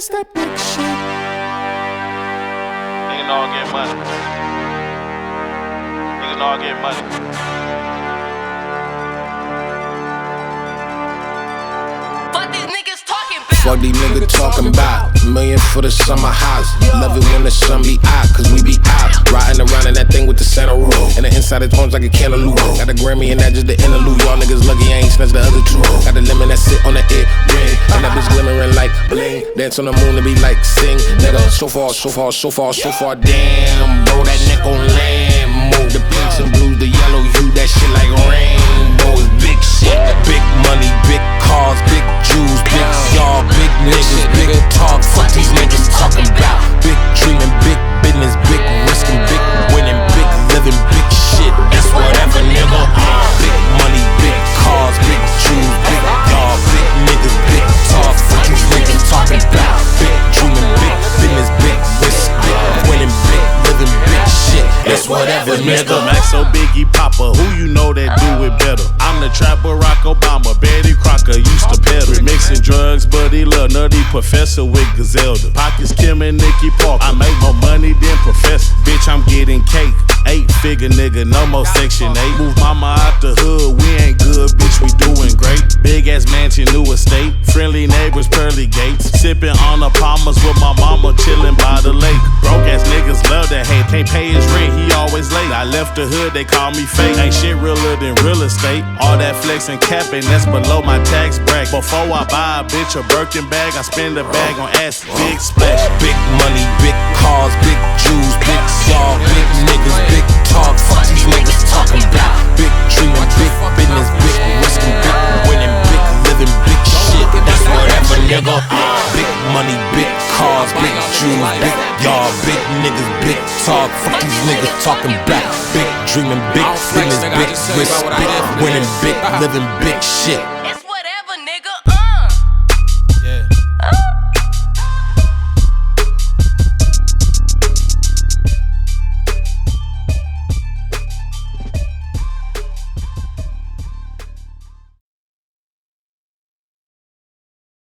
That's that big shit. Niggas all get money. Niggas all get money. Fuck these niggas talking about $1 million for the summer house. Love it when the sun be out, cause we be out. Riding around in that thing with the Santa roof. And the inside it turns like a cantaloupe. Got a Grammy and that just the interlude. Y'all niggas lucky I ain't snatched the other two. Got the lemon that sit on the ear ring. And that bitch glimmering like bling. Dance on the moon to be like sing. Nigga, so far, so far, so far, so far. Damn, bro, that neck on land. Move the pinks and blues, the yellow hue. That shit like rainbows. Big shit, big money, big cars, big Jews, big y'all, big niggas, big talk. Fuck these niggas talking about. Big dreaming, big business, big risking, big winning, big living, big shit. That's whatever, nigga. Big money, big cars, big Jews, big y'all, big niggas, big talk. Fuck these niggas talking about. Big dreaming, big business, big risk, big winning, big living, big shit. That's whatever, nigga. Mr. Maxo, Biggie, Papa, who you know that do it better? I'm the trap Barack Obama, Betty Crocker used to peddle. Mixing drugs, Buddy Lil Nutty, Professor with Gazelda. Pockets Kim and Nicky Parker. I make more money than Professor. Bitch, I'm getting cake. 8-figure nigga, no more Section 8. Move mama out the hood, we ain't good, bitch, we doing great. Big ass mansion, new estate. Friendly neighbors, pearly gates. Sipping on the Palmers with my mama, chilling by the lake. Broke ass niggas love to hate. Can't pay his rent, he always late. I left the hood, they call me fake. Ain't shit realer than real estate. All that flex and capping, that's below my tax bracket. Before I buy a bitch a Birkin bag, I spend a bag on ass, big splash. Big money, big cars, big Jews, big y'all, big niggas, big talk. Fuck these niggas talking about. Big dreaming, big business, big risking, big winning, big living, big shit. That's whatever, nigga. Big money, big cars, big Jews, big y'all, big niggas, big talk. Fuck these niggas talking about. Big dreaming, big business, big risk, big winning, big living, big shit.